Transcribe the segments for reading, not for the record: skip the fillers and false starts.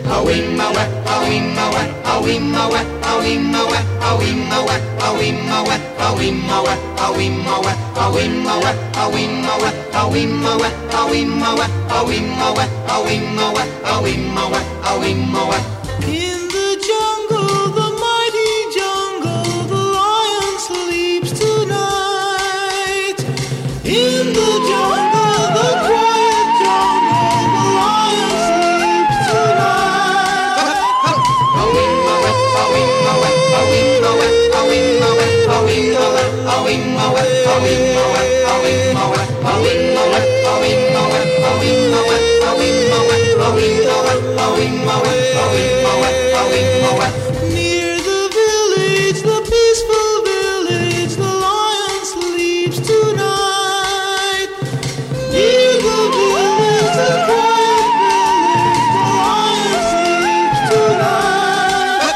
In the jungle, the mighty jungle, the lion sleeps tonight. In the jungle, the quiet jungle, the lion sleeps tonight. Near the village, the peaceful village, the lion sleeps tonight. Near the village, the quiet village, the lion sleeps tonight.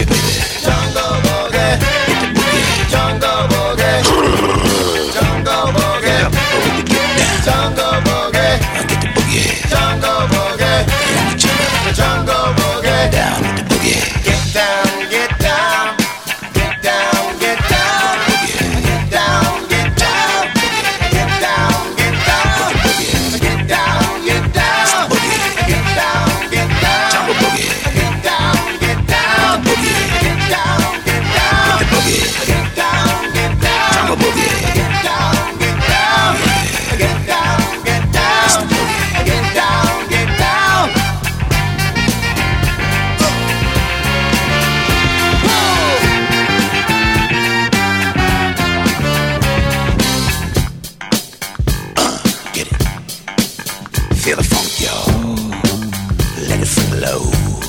Jungle boogie, jungle boogie, jungle boogie, jungle boogie, jungle boogie, jungle boogie, down with the boogie. Get down, get down, get down, get down, get down, get down, get down, get down, get down, get down, get down, get down, jungle boogie. Get down, get down, get down, get down, get down, get down, jungle boogie. Get down, get down, get down, get down, get down, get down. Get it. Feel the funk, y'all. Let it flow.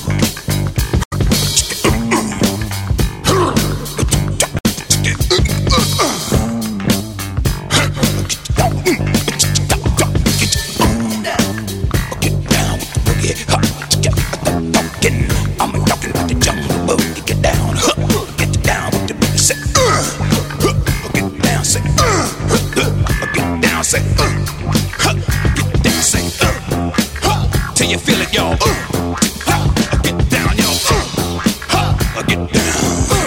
I'm talking about the jungle boogie. Get down, get down with the boogie. Say, get down, say, get down, say, get down, say, till you feel it, y'all. Get down, y'all. Get down.